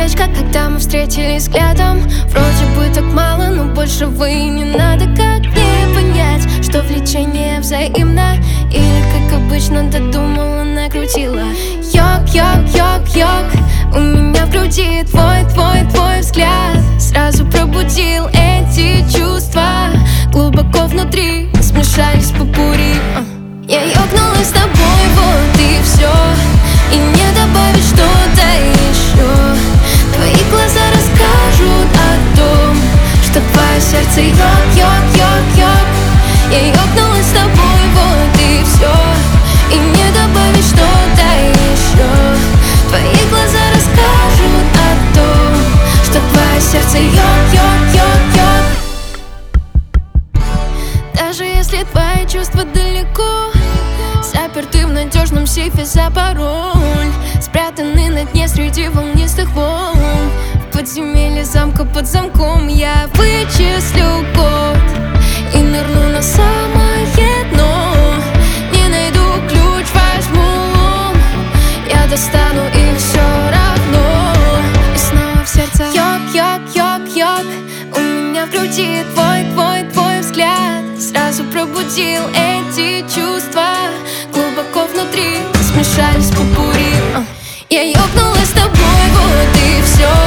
Девочка, когда мы встретились взглядом, вроде бы так мало, но большего и не надо. Как мне понять, что влечение взаимно? Или, как обычно, додумала, накрутила? Йог, йог, йог, йог, у меня в груди твой взгляд сразу пробудил эти чувства. Глубоко внутри смешались попурри. Я ёкнулась с тобой, вот и все, и не добавить что-то еще. Твои глаза расскажут о том, что твое сердце йог, йог, йог, йог. Я ёкнулась с тобой, вот и все, и не добавить что-то еще. Твои глаза расскажут о том, что твое сердце йог, йог, йог, йог. Даже если твои чувства далеко, заперты в надежном сейфе за пароль, спрятаны на дне среди волнистых волн. В подземелье замка под замком я вычислю код и нырну на самое дно. Не найду ключ, возьму, я достану их все равно. И снова в сердце йог, йог, йог, йог. У меня в груди твой взгляд сразу пробудил эти чувства. Глубоко внутри смешались попурри. Я ёкнулась с тобой, вот и все,